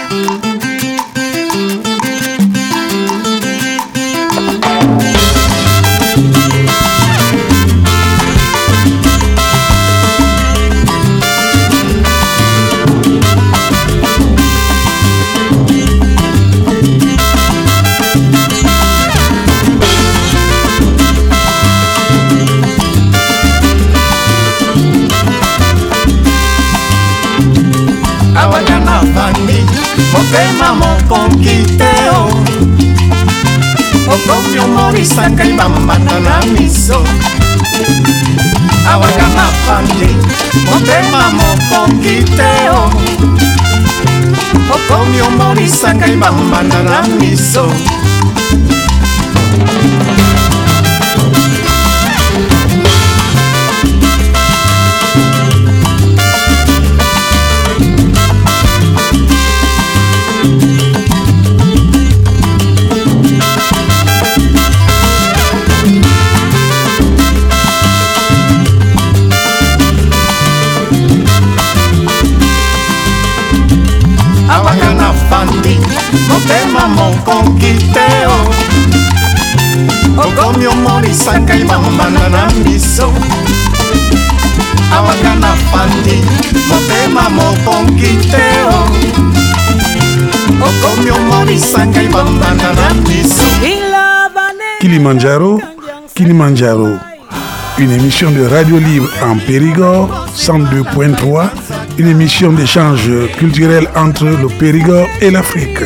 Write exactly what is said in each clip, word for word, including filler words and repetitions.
Awagana fandi, motema mokonkiteo Okomyo morisa kai bambanda na miso Awagana fandi, motema mokonkiteo Okomyo morisa kai bambanda na miso Awagana fandi, motema mokonkiteo Okomyo morisa kai bambanda na miso Awagana fandi, motema mokonkiteo Okomyo morisa kai bambanda na miso Kilimandjaro, Kilimandjaro, une émission de radio libre en Périgord, cent deux point trois, une émission d'échange culturel entre le Périgord et l'Afrique.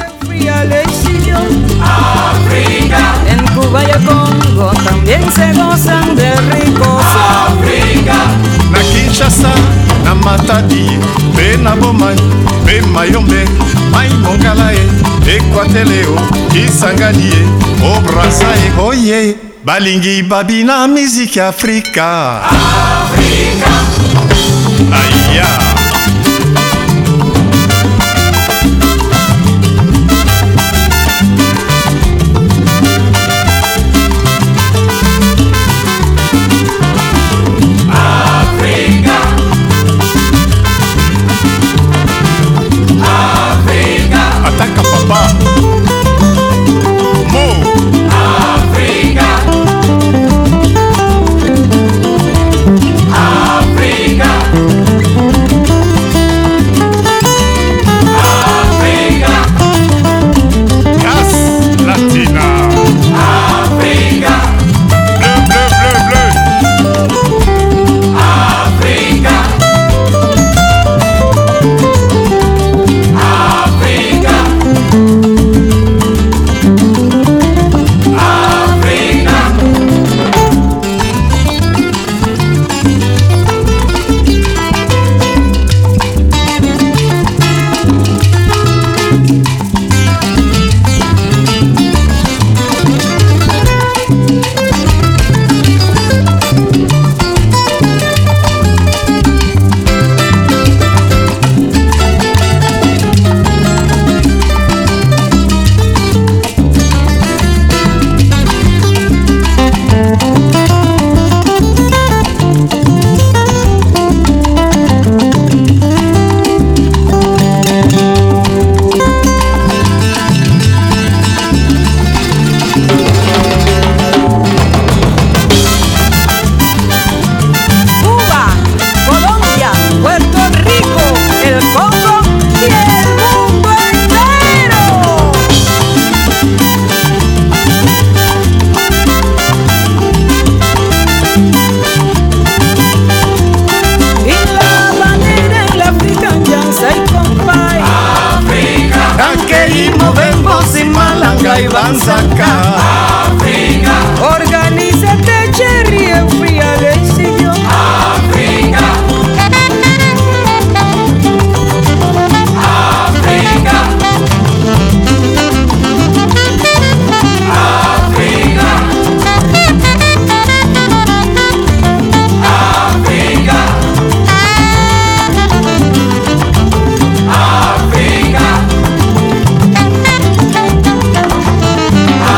En Cuba y el Congo también se gozan de ricos. Africa, na Kinshasa, na Matadi, be na Bomai, be Mayombe, Mai Mongalae, Equateleo, Kisanganie, O Brazae, Oye, Balingi Babina, musique Africa. Africa, Aya. Ataca papá. Mo. África. África. África. Gas latina. África. Bleu, bleu, bleu, bleu. África. Ivanzaka África, Organízate, Cherry, enfríale el sillón. África, África, África, África, África.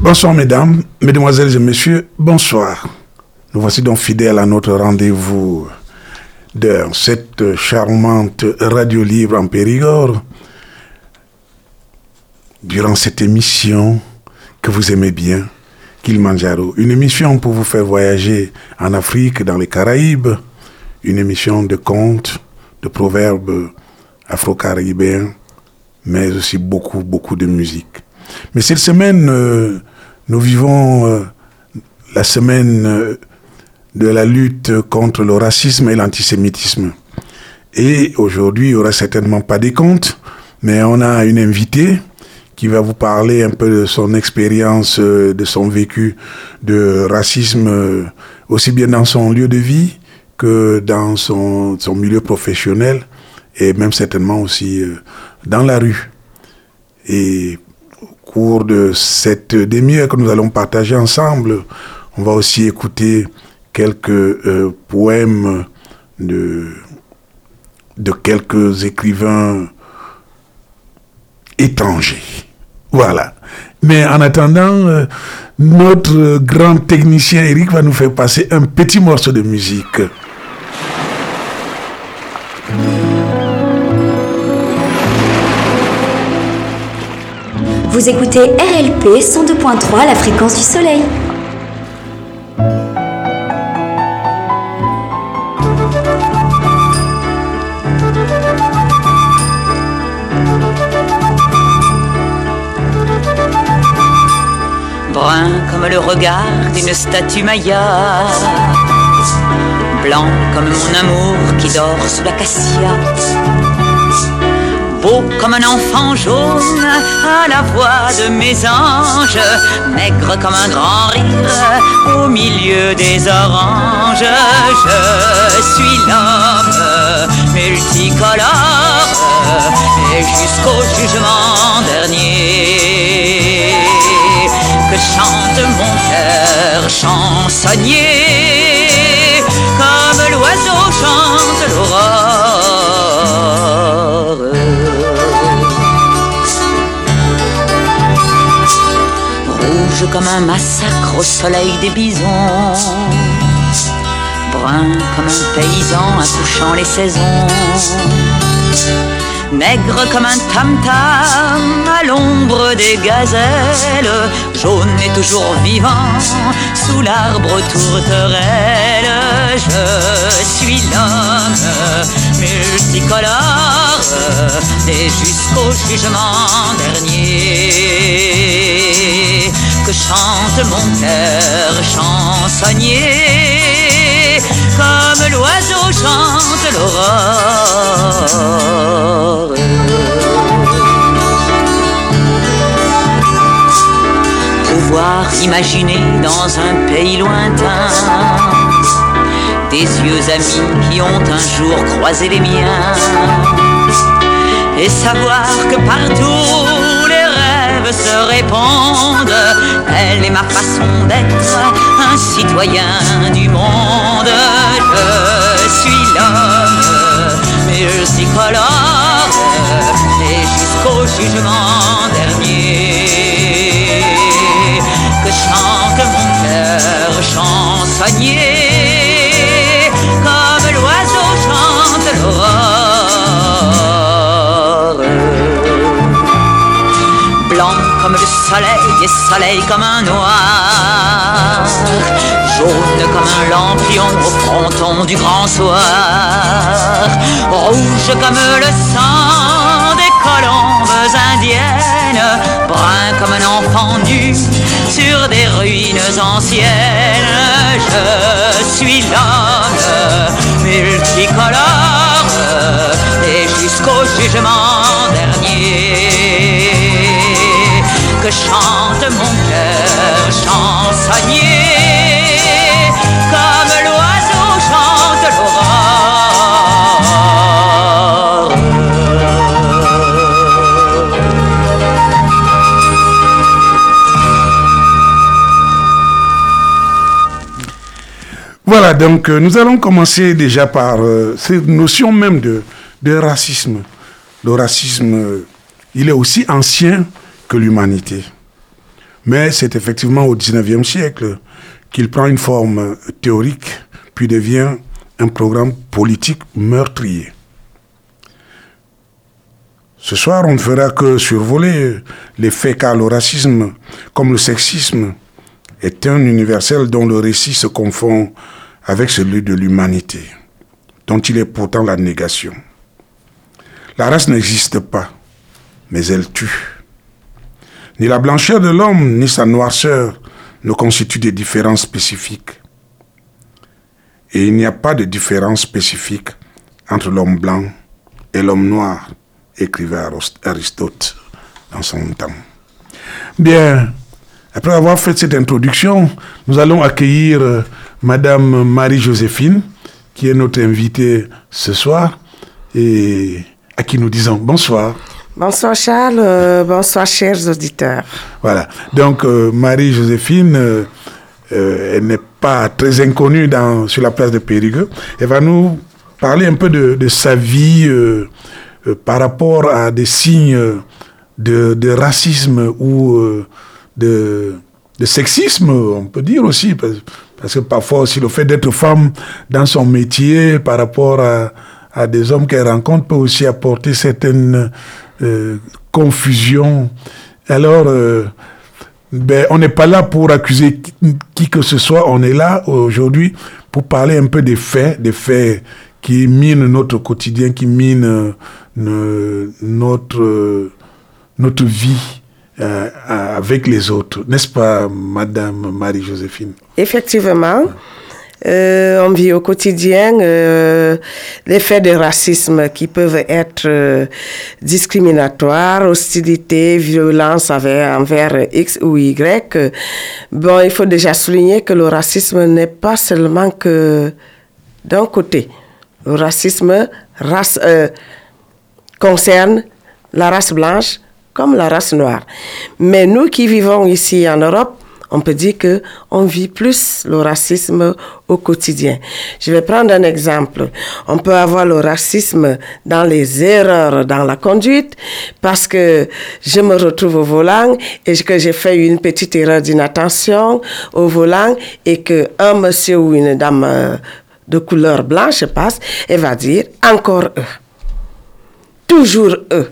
Bonsoir mesdames, mesdemoiselles et messieurs, bonsoir. Nous voici donc fidèles à notre rendez-vous de cette charmante radio libre en Périgord. Durant cette émission que vous aimez bien, Kilimanjaro, une émission pour vous faire voyager en Afrique, dans les Caraïbes, une émission de contes, de proverbes afro-caribéens, mais aussi beaucoup, beaucoup de musique. Mais cette semaine, euh, nous vivons euh, la semaine euh, de la lutte contre le racisme et l'antisémitisme. Et aujourd'hui, il n'y aura certainement pas des contes, mais on a une invitée qui va vous parler un peu de son expérience, euh, de son vécu de racisme, euh, aussi bien dans son lieu de vie que dans son, son milieu professionnel, et même certainement aussi euh, dans la rue. Et au cours de cette demi-heure que nous allons partager ensemble, on va aussi écouter quelques euh, poèmes de, de quelques écrivains étrangers. Voilà. Mais en attendant, euh, notre grand technicien Eric va nous faire passer un petit morceau de musique. Vous écoutez R L P cent deux point trois, la fréquence du soleil. Brun comme le regard d'une statue maya, blanc comme mon amour qui dort sous l'acacia, beau comme un enfant jaune à la voix de mes anges, maigre comme un grand rire au milieu des oranges. Je suis l'homme multicolore et jusqu'au jugement dernier que chante mon cœur chansonnier, comme l'oiseau chante l'aurore. Rouge comme un massacre au soleil des bisons, brun comme un paysan accouchant les saisons, maigre comme un tam-tam à l'ombre des gazelles, jaune et toujours vivant sous l'arbre tourterelle. Je suis l'homme multicolore et jusqu'au jugement dernier que chante mon cœur chansonnier, comme l'oiseau chante l'aurore. Pouvoir imaginer dans un pays lointain des yeux amis qui ont un jour croisé les miens, et savoir que partout les rêves se répondent. Elle est ma façon d'être un citoyen du monde. Je suis l'homme multicolore et jusqu'au jugement dernier que chante mon cœur chansonnier, comme l'oiseau chante l'aurore. Blanc comme le soleil et soleil comme un noir, jaune comme un lampion au fronton du grand soir, rouge comme le sang des colombes indiennes, brun comme un enfant nu sur des ruines anciennes. Je suis l'homme multicolore et jusqu'au jugement dernier que chante mon cœur chansonnier, comme l'oiseau chante l'aurore. Voilà, donc euh, nous allons commencer déjà par euh, cette notion même de, de racisme. Le racisme, euh, il est aussi ancien que l'humanité. Mais c'est effectivement au dix-neuvième siècle qu'il prend une forme théorique, puis devient un programme politique meurtrier. Ce soir, on ne fera que survoler les faits car le racisme, comme le sexisme, est un universel dont le récit se confond avec celui de l'humanité, dont il est pourtant la négation. La race n'existe pas, mais elle tue. Ni la blancheur de l'homme, ni sa noirceur ne constituent des différences spécifiques. Et il n'y a pas de différence spécifique entre l'homme blanc et l'homme noir, écrivait Aristote dans son temps. Bien, après avoir fait cette introduction, nous allons accueillir euh, Madame Marie-Joséphine, qui est notre invitée ce soir, et à qui nous disons bonsoir. Bonsoir Charles, euh, bonsoir chers auditeurs. Voilà, donc euh, Marie-Joséphine, euh, euh, elle n'est pas très inconnue dans, sur la place de Périgueux. Elle va nous parler un peu de, de sa vie euh, euh, par rapport à des signes de, de racisme ou euh, de, de sexisme, on peut dire aussi, parce, parce que parfois aussi le fait d'être femme dans son métier par rapport à, à des hommes qu'elle rencontre peut aussi apporter certaines euh, confusions. Alors, euh, ben, on n'est pas là pour accuser qui, qui que ce soit, on est là aujourd'hui pour parler un peu des faits, des faits qui minent notre quotidien, qui minent euh, notre, euh, notre vie euh, avec les autres. N'est-ce pas, Madame Marie-Joséphine? Effectivement, euh, on vit au quotidien euh, les faits de racisme qui peuvent être euh, discriminatoires, hostilité, violence envers, envers X ou Y. Bon, il faut déjà souligner que le racisme n'est pas seulement que d'un côté. Le racisme race, euh, concerne la race blanche comme la race noire. Mais nous qui vivons ici en Europe, on peut dire qu'on vit plus le racisme au quotidien. Je vais prendre un exemple. On peut avoir le racisme dans les erreurs dans la conduite parce que je me retrouve au volant et que j'ai fait une petite erreur d'inattention au volant et qu'un monsieur ou une dame de couleur blanche passe et va dire « encore eux ». Toujours eux.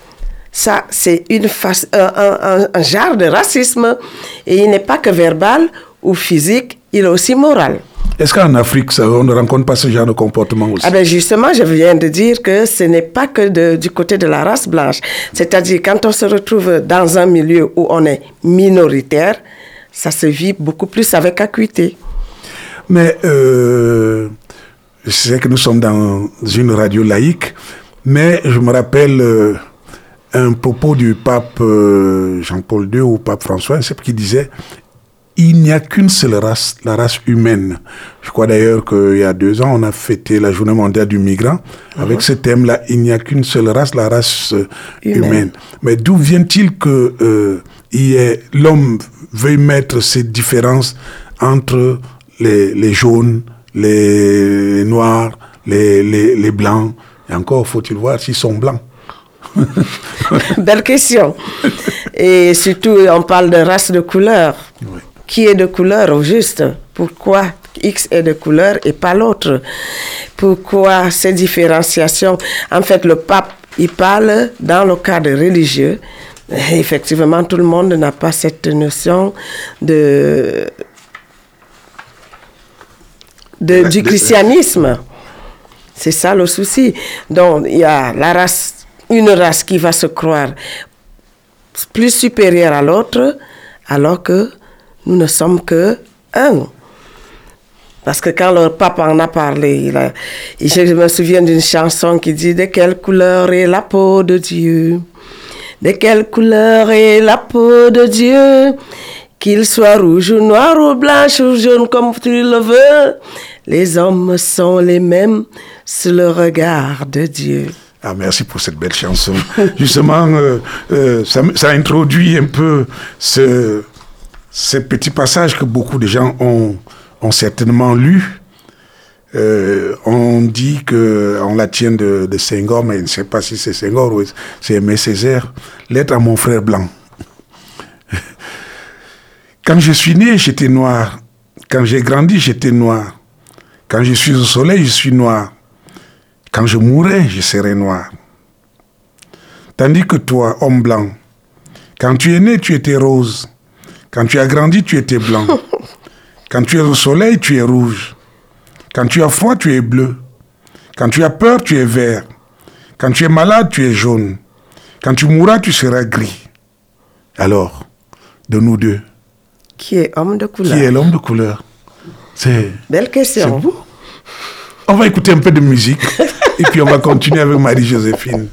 Ça, c'est une face, un, un, un genre de racisme. Et il n'est pas que verbal ou physique, il est aussi moral. Est-ce qu'en Afrique, ça, on ne rencontre pas ce genre de comportement aussi? Ah ben justement, je viens de dire que ce n'est pas que de, du côté de la race blanche. C'est-à-dire, quand on se retrouve dans un milieu où on est minoritaire, ça se vit beaucoup plus avec acuité. Mais euh, je sais que nous sommes dans une radio laïque, mais je me rappelle euh, un propos du pape euh, Jean-Paul deux ou pape François, c'est qui disait « Il n'y a qu'une seule race, la race humaine ». Je crois d'ailleurs qu'il y a deux ans, on a fêté la journée mondiale du migrant mmh. avec ce thème-là « Il n'y a qu'une seule race, la race euh, humaine. humaine ». Mais d'où vient-il que euh, y ait, l'homme veuille mettre ces différences entre les, les jaunes, les noirs, les, les, les blancs? Et encore, faut-il voir s'ils sont blancs. Belle question. Et surtout, on parle de race de couleur. Oui. Qui est de couleur au juste? Pourquoi X est de couleur et pas l'autre? Pourquoi ces différenciations? En fait, le pape, il parle dans le cadre religieux. Et effectivement, tout le monde n'a pas cette notion de, de du christianisme. C'est ça le souci. Donc, il y a la race, une race qui va se croire plus supérieure à l'autre, alors que nous ne sommes que un. Parce que quand le pape en a parlé, il a, je me souviens d'une chanson qui dit « De quelle couleur est la peau de Dieu? De quelle couleur est la peau de Dieu? Qu'il soit rouge ou noir ou blanche ou jaune comme tu le veux, les hommes sont les mêmes sous le regard de Dieu. » Ah, merci pour cette belle chanson. Justement, euh, euh, ça, ça introduit un peu ce, ce petit passage que beaucoup de gens ont, ont certainement lu. Euh, on dit qu'on la tient de, de Senghor, mais je ne sais pas si c'est Senghor ou c'est Aimé Césaire. Lettre à mon frère blanc. Quand je suis né, j'étais noir. Quand j'ai grandi, j'étais noir. Quand je suis au soleil, je suis noir. Quand je mourrai, je serai noir. Tandis que toi, homme blanc, quand tu es né, tu étais rose. Quand tu as grandi, tu étais blanc. Quand tu es au soleil, tu es rouge. Quand tu as froid, tu es bleu. Quand tu as peur, tu es vert. Quand tu es malade, tu es jaune. Quand tu mourras, tu seras gris. Alors, de nous deux, Qui est homme de couleur? qui est l'homme de couleur? C'est... Belle question. C'est beau. On va écouter un peu de musique et puis on va continuer avec Marie-Joséphine.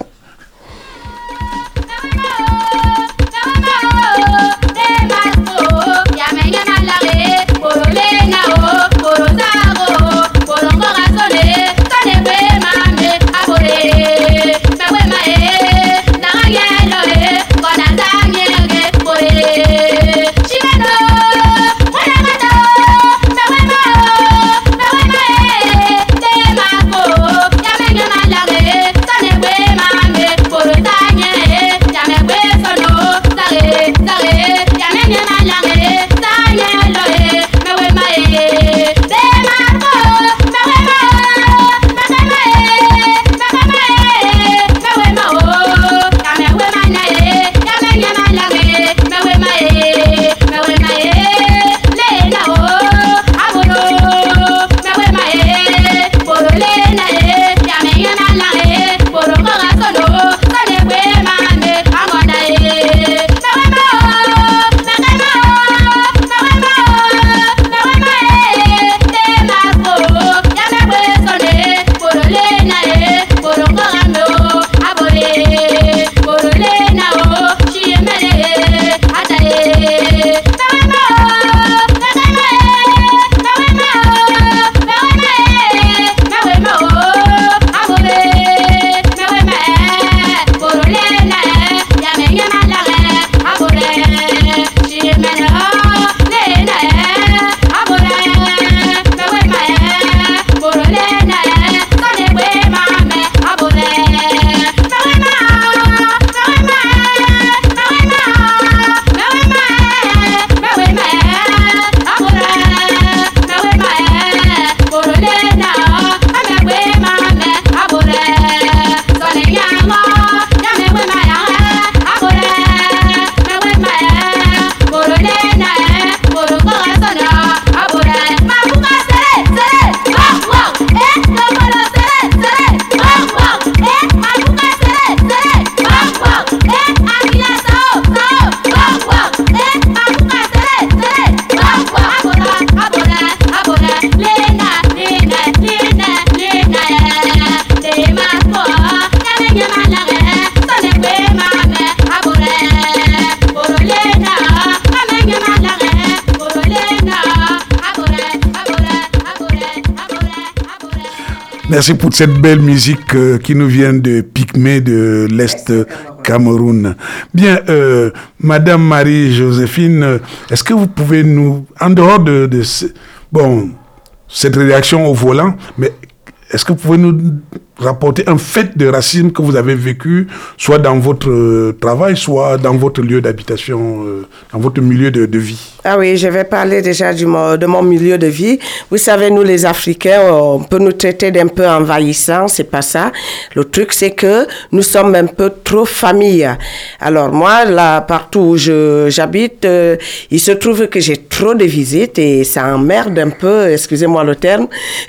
Merci pour cette belle musique euh, qui nous vient de Pygmée de l'Est Cameroun. Bien, euh, Madame Marie-Joséphine, est-ce que vous pouvez nous, en dehors de, de ce, bon, cette réaction au volant, mais est-ce que vous pouvez nous rapporter un fait de racisme que vous avez vécu, soit dans votre euh, travail, soit dans votre lieu d'habitation, euh, dans votre milieu de, de vie? Ah oui, je vais parler déjà du, de mon milieu de vie. Vous savez, nous les Africains, on peut nous traiter d'un peu envahissants, c'est pas ça. Le truc, c'est que nous sommes un peu trop famille. Alors moi, là, partout où je, j'habite, euh, il se trouve que j'ai trop de visites et ça emmerde un peu, excusez-moi le terme,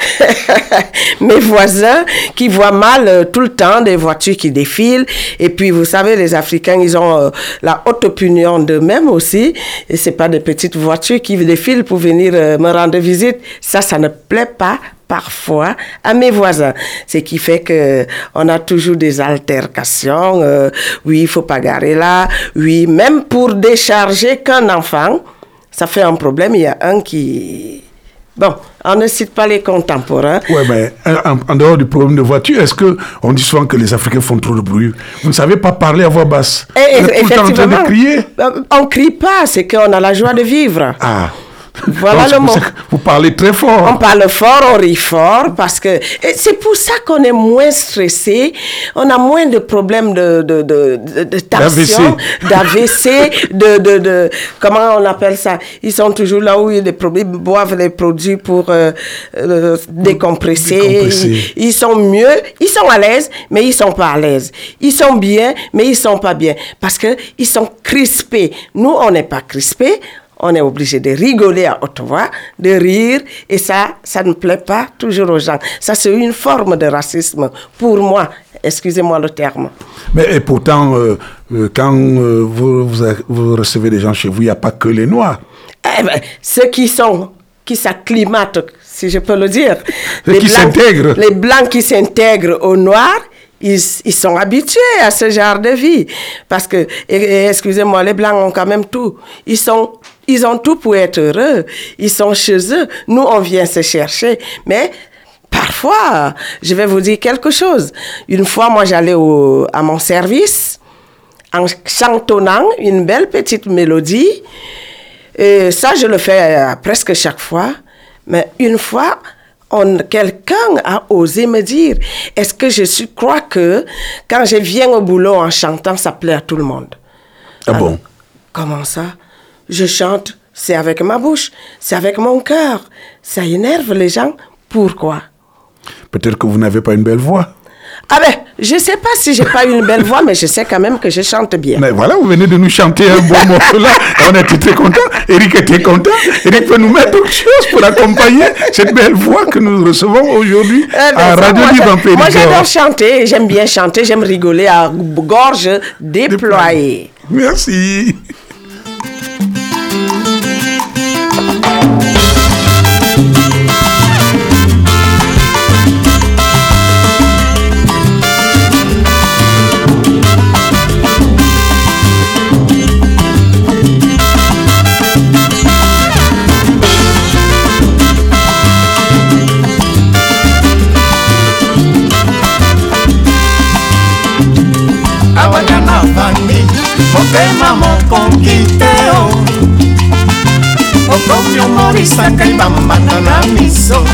mes voisins qui voient mal euh, tout le temps des voitures qui défilent. Et puis, vous savez, les Africains, ils ont euh, la haute opinion d'eux-mêmes aussi. Et c'est pas des petites voitures qui défilent pour venir euh, me rendre visite. Ça, ça ne plaît pas parfois à mes voisins. Ce qui fait que on a toujours des altercations. Euh, oui, il faut pas garer là. Oui, même pour décharger qu'un enfant, ça fait un problème. Il y a un qui... Bon, on ne cite pas les contemporains. Oui, mais en, en dehors du problème de voiture, est-ce qu'on dit souvent que les Africains font trop de bruit? Vous ne savez pas parler à voix basse. Et, Vous êtes tout le temps en train de crier. On ne crie pas, c'est qu'on a la joie de vivre. Ah. Voilà Donc, le mot. Vous parlez très fort. On parle fort, on rit fort, parce que et c'est pour ça qu'on est moins stressé, on a moins de problèmes de, de, de, de, de tension, d'A V C, de, de, de, comment on appelle ça? Ils sont toujours là où il y a des problèmes, ils boivent des produits pour euh, euh, décompresser. décompresser. Ils, ils sont mieux, ils sont à l'aise, mais ils sont pas à l'aise. Ils sont bien, mais ils sont pas bien, parce que ils sont crispés. Nous, on n'est pas crispés. On est obligé de rigoler à haute voix, de rire, et ça, ça ne plaît pas toujours aux gens. Ça, c'est une forme de racisme pour moi. Excusez-moi le terme. Mais et pourtant, euh, euh, quand euh, vous, vous, vous recevez des gens chez vous, il n'y a pas que les Noirs. Eh ben, ceux qui sont, qui s'acclimatent, si je peux le dire. Ceux qui s'intègrent. Les Blancs qui s'intègrent aux Noirs, Ils, ils sont habitués à ce genre de vie. Parce que, et, et, excusez-moi, les Blancs ont quand même tout. Ils, sont, ils ont tout pour être heureux. Ils sont chez eux. Nous, on vient se chercher. Mais parfois, je vais vous dire quelque chose. Une fois, moi, j'allais au, à mon service en chantonnant une belle petite mélodie. Et ça, je le fais euh, presque chaque fois. Mais une fois... On, quelqu'un a osé me dire, est-ce que je suis, crois que quand je viens au boulot en chantant, ça plaît à tout le monde. Ah Alors, bon? Comment ça? Je chante, c'est avec ma bouche, c'est avec mon cœur. Ça énerve les gens. Pourquoi? Peut-être que vous n'avez pas une belle voix. Ah ben, je ne sais pas si je n'ai pas une belle voix, mais je sais quand même que je chante bien. Mais voilà, vous venez de nous chanter un bon morceau là. On était très contents. Eric était content. Eric peut nous mettre autre chose pour accompagner cette belle voix que nous recevons aujourd'hui euh, à Radio Libre en Périgord. Moi, j'adore chanter. J'aime bien chanter. J'aime rigoler à gorge déployée. Merci. Awagana fandi, mopema mokonkiteo Okomi omorisanga ibambanda na miso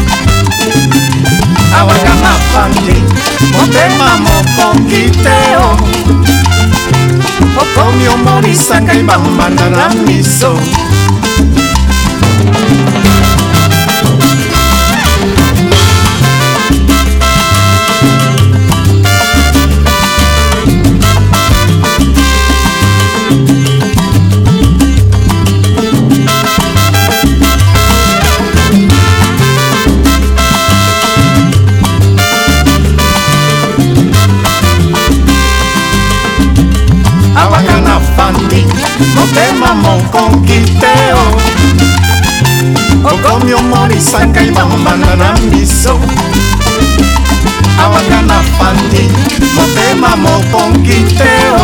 Awagana fandi, mopema mokonkiteo Okomi omorisanga ibambanda na miso Awagana fandi, mopema mokonkiteo Okomi omorisanga ibambanda na miso Awagana fandi, mopema mokonkiteo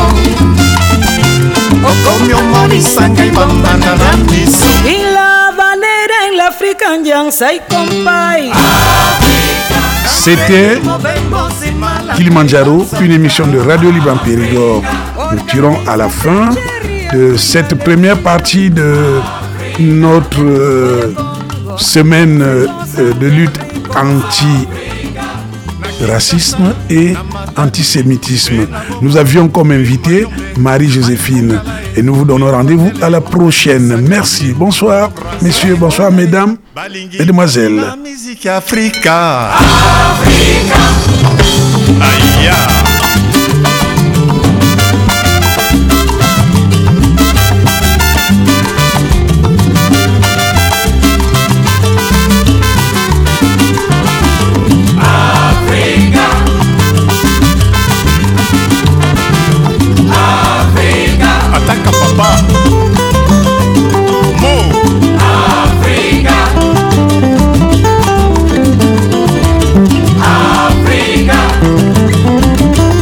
Okomi omorisanga ibambanda na miso En la bandera en la African sai compay. C'était Kilimandjaro, une émission de Radio Libre en Périgord. Nous tirons à la fin de cette première partie de notre euh, semaine euh, de lutte anti-racisme et antisémitisme. Nous avions comme invité Marie-Joséphine et nous vous donnons rendez-vous à la prochaine. Merci. Bonsoir, messieurs, bonsoir, mesdames, mesdemoiselles. La musique Africa. Africa. Aïe. Ataca papá. Mo. Africa. Africa.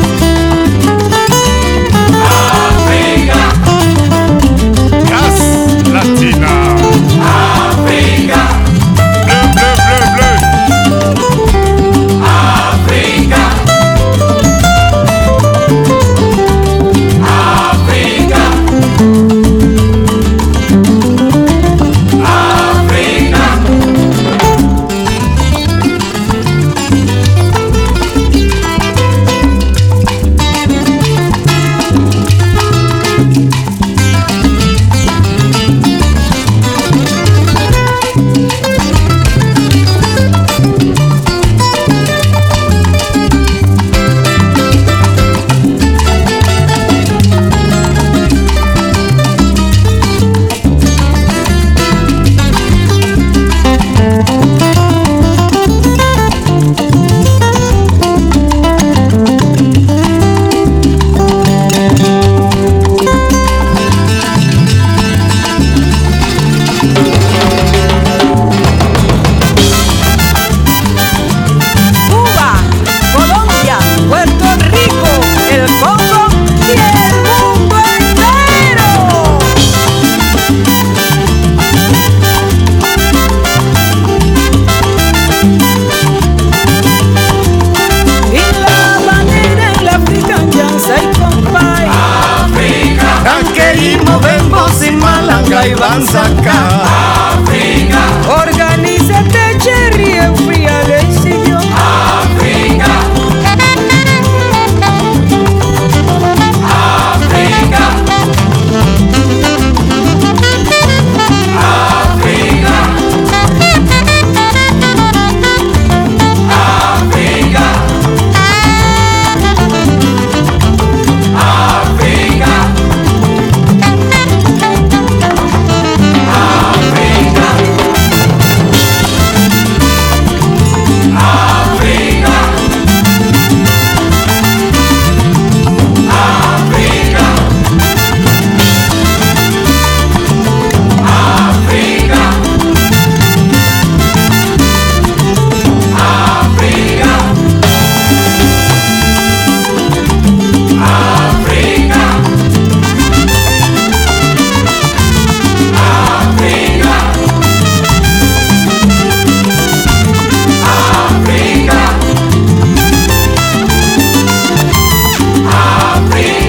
Africa.